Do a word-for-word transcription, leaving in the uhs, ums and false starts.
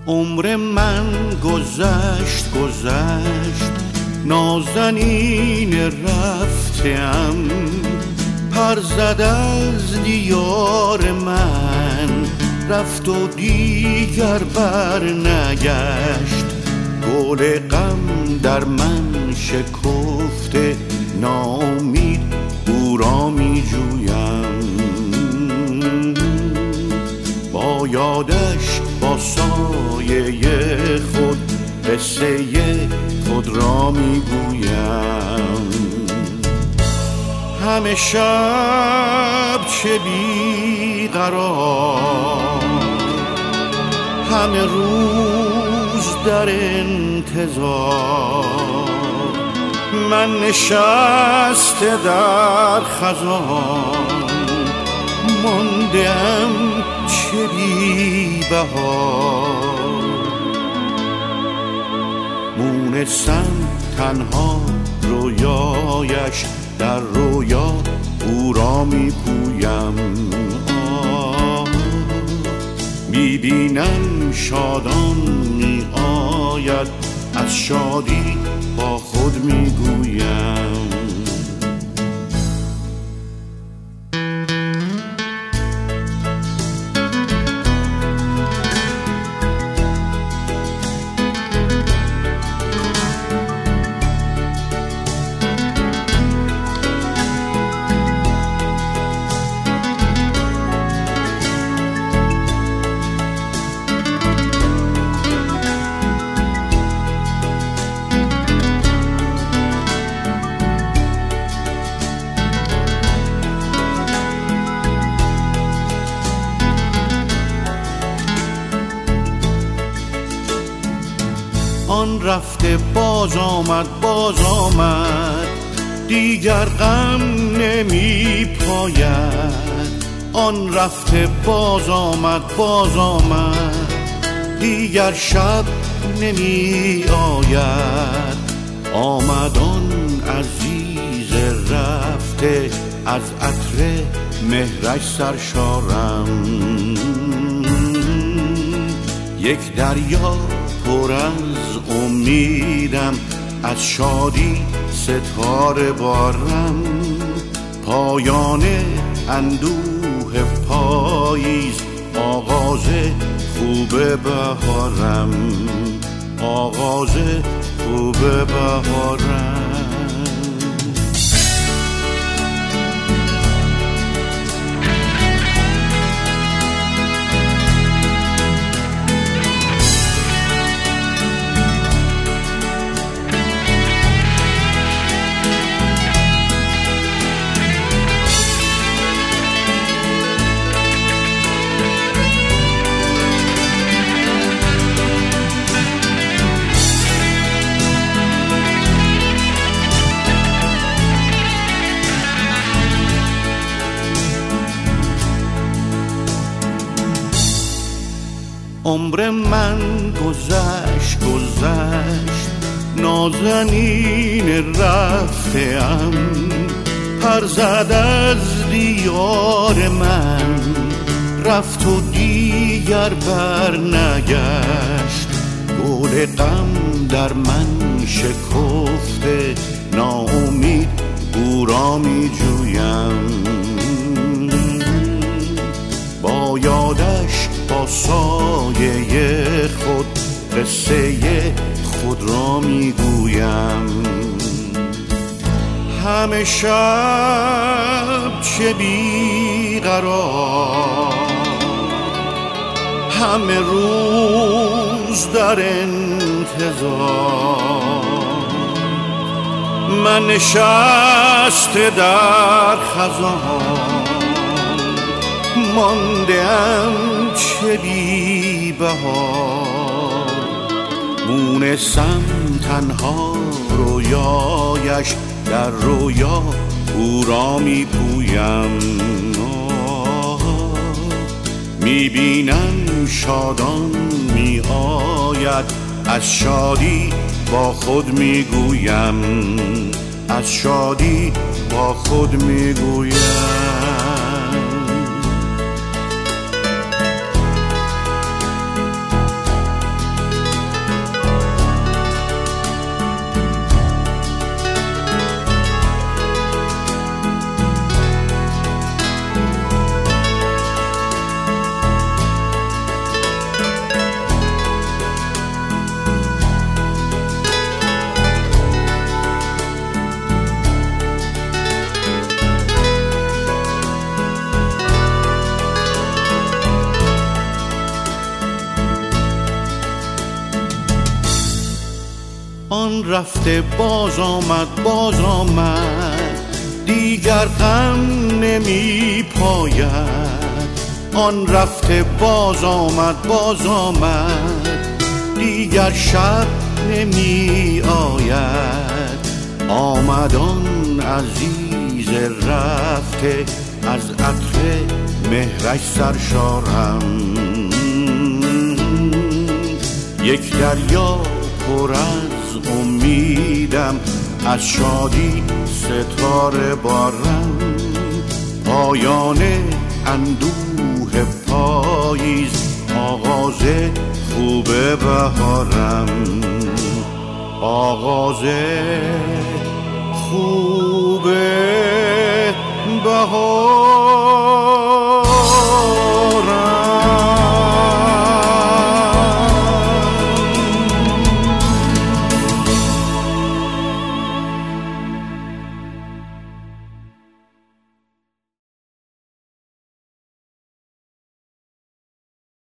عمر من گذشت گذشت نازنین رفتم، پر زد از دیار من رفت و دیگر بر نگشت. گل غم در من شکفته ناامید او را می جویم، با یادش با سایه خود قصه خود را می گویم. همه شب چه بی قرار، همه روز در انتظار، من نشسته در خزان ماندم چه بی بهار. مونسم تنها رویایش در رویا او را می پویم. می بینم شادان می آید، از شادی با خود می گویم. آن رفته باز آمد باز آمد، دیگر غم نمی پاید. آن رفته باز آمد باز آمد، دیگر شب نمی آید. آمد آن عزیز رفته، از عطر مهرش سرشارم. یک دریا پر از امیدم، از شادی ستاره بارم. پایان اندوه پاییز، آغاز خوب بهارم، آغاز خوب بهارم. عمر من گذشت گذشت نازنین رفته‌ام، پر زد از دیار من رفت و دیگر بر نگشت. گل غم در من شکفته ناامید او را می جویم، با یادش با سایه خود قصه خود را می گویم. همه شب چه بی قرار، همه روز در انتظار، من نشسته در خزان ماندم چه بی بهار. مونسم تنها رویایش در رویا او را می پویم. می بینم شادان می آید، از شادی با خود می گویم، از شادی با خود می گویم. رفته باز آمد باز آمد، دیگر غم نمی پاید. آن رفته باز آمد باز آمد، دیگر شب نمی آید. آمد آن عزیز رفته، از عطر مهرش سرشارم. یک دریا پر از امیدم، از شادی ستاره بارم. پایان اندوه پاییز، آغاز خوب بهارم. آغاز خوب